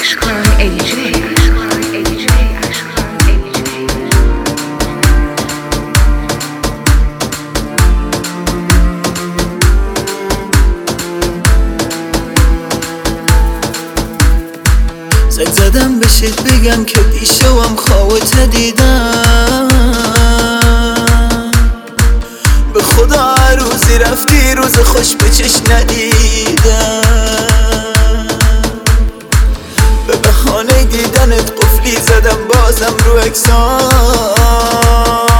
Ashkan AJ. زنگ زدم بشید بگم که دیشبم خوابت دیدم. به خدا هر روزی رفتی روز خوش به چشم ندیدم. به بهانه دیدنت قفلی زدم بازم رو اکسان.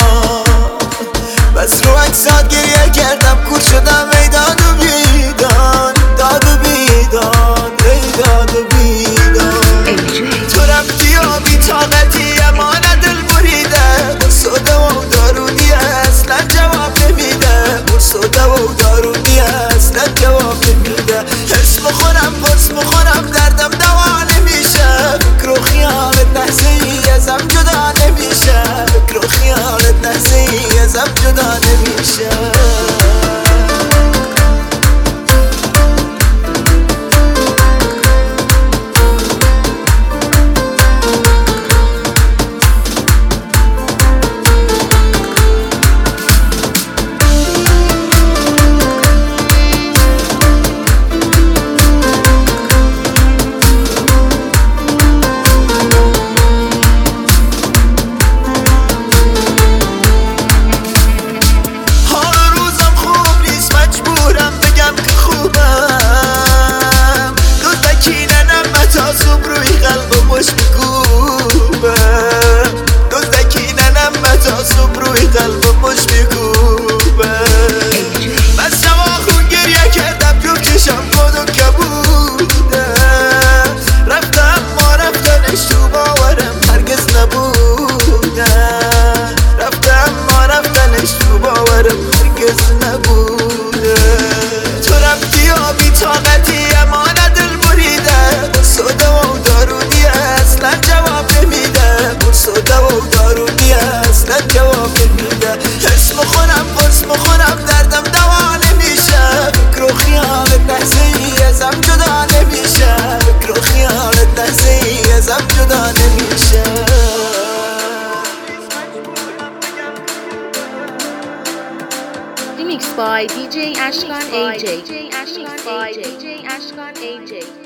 بس رو اکسات گریه کردم کور شدم ای داد و بیداد، داد و بیداد، ای داد و بیداد. تو رفتی و بی طاقتی اما نه دل بریده. قرص و دوا و دارودی اصلا جواب نمیده. قرص و دوا و دارودی اصلا جواب نمیده. حس بخورم قرص بخورم دردم دوا نمیشه. فکر و خیالت لحظه ای ازم جدا نمیشه. فکر و خیالت لحظه ای ازم جدا نمیشه. Remixed by DJ Ashkan AJ.